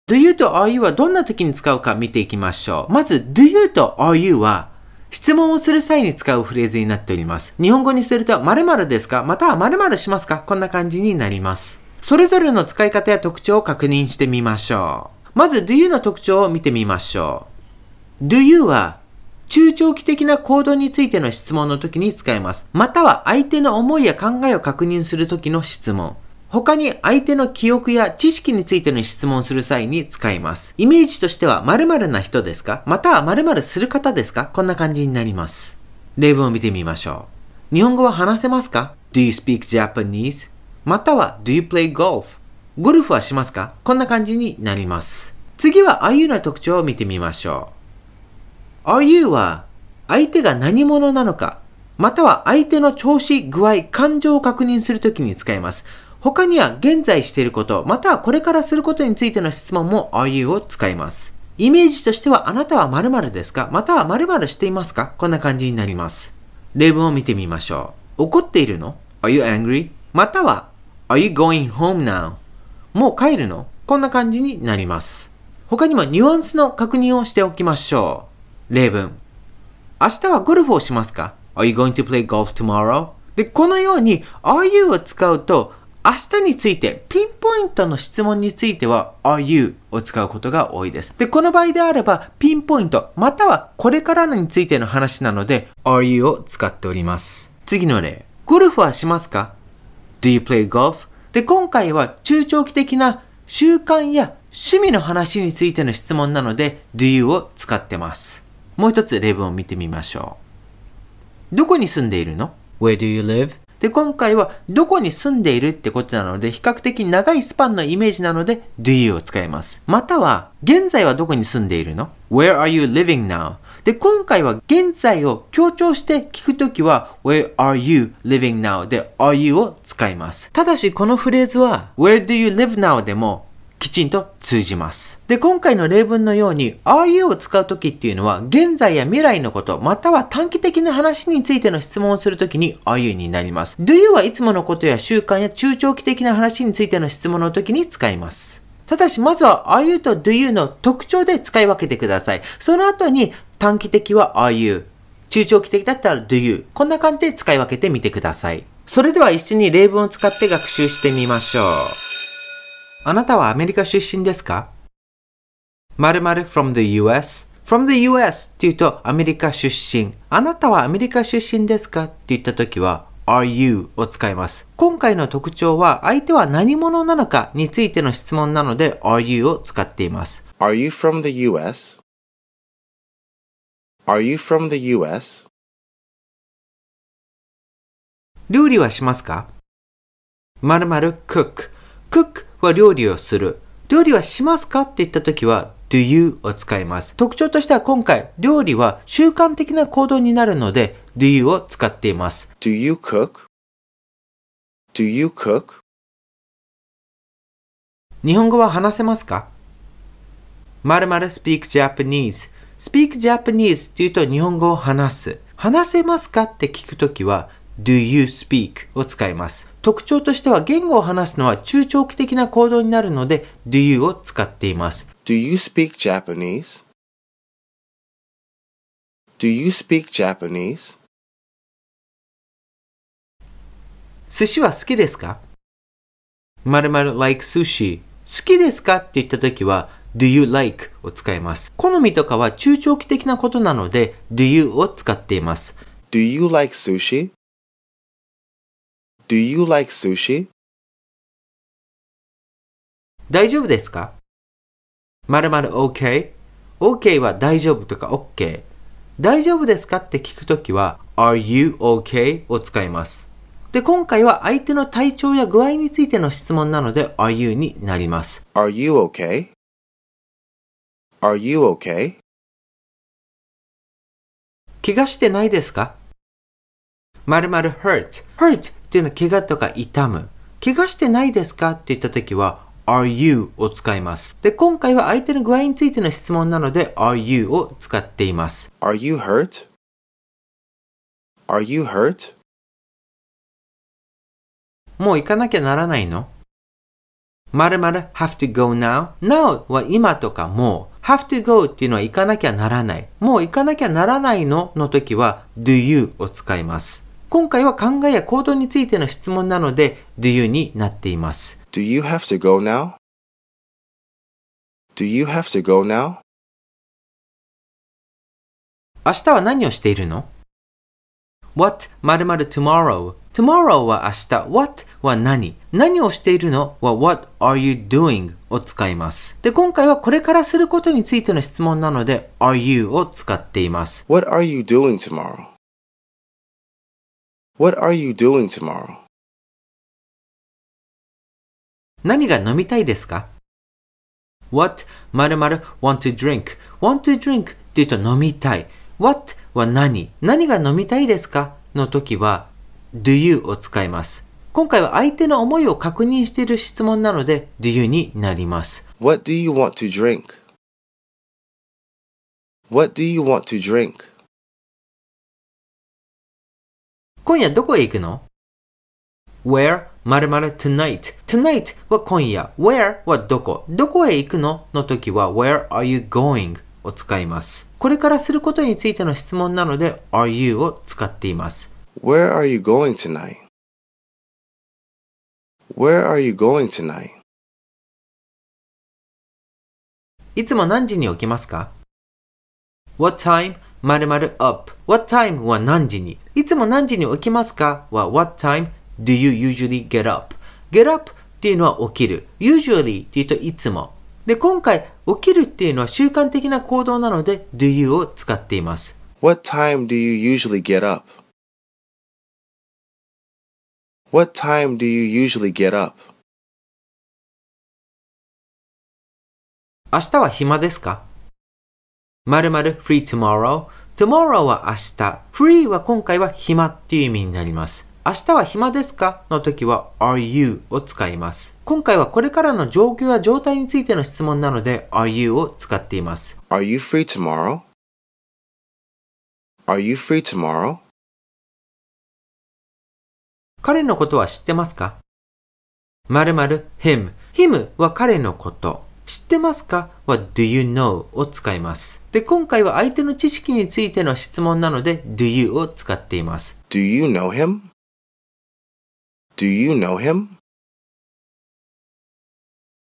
do you と are you はどんな時に使うか見ていきましょう。まず do you と are you は質問をする際に使うフレーズになっております。日本語にすると〇〇ですかまたは〇〇しますかこんな感じになります。それぞれの使い方や特徴を確認してみましょう。まず do you の特徴を見てみましょう。do you は中長期的な行動についての質問の時に使えます。または相手の思いや考えを確認する時の質問。他に相手の記憶や知識についての質問をする際に使います。イメージとしては〇〇な人ですかまたは〇〇する方ですかこんな感じになります。例文を見てみましょう。日本語は話せますか ?Do you speak Japanese? または Do you play golf? ゴルフはしますかこんな感じになります。次は Are you の特徴を見てみましょう。Are you は相手が何者なのか、または相手の調子、具合、感情を確認するときに使います。他には現在していること、またはこれからすることについての質問も Are you を使います。イメージとしてはあなたは〇〇ですかまたは〇〇していますかこんな感じになります。例文を見てみましょう。怒っているの ?Are you angry? または Are you going home now? もう帰るのこんな感じになります。他にもニュアンスの確認をしておきましょう。例文。明日はゴルフをしますか ?Are you going to play golf tomorrow? で、このように Are you を使うと明日についてピンポイントの質問については Are you を使うことが多いです。で、この場合であればピンポイントまたはこれからのについての話なので Are you を使っております。次の例。ゴルフはしますか ?Do you play golf? で、今回は中長期的な習慣や趣味の話についての質問なので Do you を使ってます。もう一つ例文を見てみましょう。どこに住んでいるの ?Where do you live? で、今回はどこに住んでいるってことなので、比較的長いスパンのイメージなので do you を使います。または、現在はどこに住んでいるの ?Where are you living now? で、今回は現在を強調して聞くときは Where are you living now? で are you を使います。ただしこのフレーズは Where do you live now? でもきちんと通じます。で、今回の例文のように Are you を使うときっていうのは現在や未来のこと、または短期的な話についての質問をするときに Are you になります。Do you はいつものことや習慣や中長期的な話についての質問のときに使います。ただし、まずは Are you と Do you の特徴で使い分けてください。その後に短期的は Are you、中長期的だったら Do you、こんな感じで使い分けてみてください。それでは一緒に例文を使って学習してみましょう。あなたはアメリカ出身ですか ?〇〇 from the US from the US って言うとアメリカ出身。あなたはアメリカ出身ですかって言ったときは Are you を使います。今回の特徴は相手は何者なのかについての質問なので Are you を使っています。 Are you from the US? Are you from the US? 料理はしますか ?〇〇 cook cook は料理をする。料理はしますかって言ったときは do you を使います。特徴としては今回料理は習慣的な行動になるので do you を使っています。 Do you cook? Do you cook? 日本語は話せますか ?〇〇 speak Japanese speak Japanese って言うと日本語を話す。話せますかって聞くときはdo you speak を使います。特徴としては言語を話すのは中長期的な行動になるので do you を使っています。 Do you speak Japanese? Do you speak Japanese? 寿司は好きですか ?〇〇 like sushi 好きですかって言ったときは do you like を使います。好みとかは中長期的なことなので do you を使っています。 Do you like sushi? Do you like sushi? 大丈夫ですか ?〇〇 OK OK は大丈夫とか OK 大丈夫ですかって聞くときは Are you OK を使います。で、今回は相手の体調や具合についての質問なので Are you になります。 Are you okay? Are you okay? 怪我してないですか〇〇 hurt hurt っていうのは怪我とか痛む。怪我してないですかって言ったときは Are you を使います。で、今回は相手の具合についての質問なので Are you を使っています。 Are you hurt? Are you hurt? もう行かなきゃならないの 〇〇 have to go now now は今とかもう have to go っていうのは行かなきゃならないもう行かなきゃならないのの時は do you を使います今回は考えや行動についての質問なので do you になっています Do you have to go now? Do you have to go now? 明日は何をしているの What 〇〇 tomorrow tomorrow は明日 What は何をしているのは What are you doing を使いますで今回はこれからすることについての質問なので Are you を使っています What are you doing tomorrow? What are you doing tomorrow? 何が飲みたいですか What 〇〇 want to drink want to drink って言うと飲みたい What は何が飲みたいですかの時は Do you を使います今回は相手の思いを確認している質問なので Do you になります What do you want to drink? What do you want to drink? 今夜どこへ行くの Where 〇〇 tonight tonight は今夜 Where はどこへ行くのの時は Where are you going を使いますこれからすることについての質問なので Are you を使っています Where are you going tonight? Where are you going tonight? いつも何時に起きますか What time 〇〇 up What time は何時にいつも何時に起きますかは What time do you usually get up Get up っていうのは起きる Usually っていうといつもで今回起きるっていうのは習慣的な行動なので do you を使っています What time do you usually get up? What time do you usually get up? 明日は暇ですか〇〇 free tomorrow tomorrow は明日 free は今回は暇っていう意味になります明日は暇ですかの時は are you を使います今回はこれからの状況や状態についての質問なので are you を使っています Are you free tomorrow? Are you free tomorrow? 彼のことは知ってますか〇〇 him him は彼のこと知ってますかは do you know を使いますで今回は相手の知識についての質問なので do you を使っています Do you know him? Do you know him?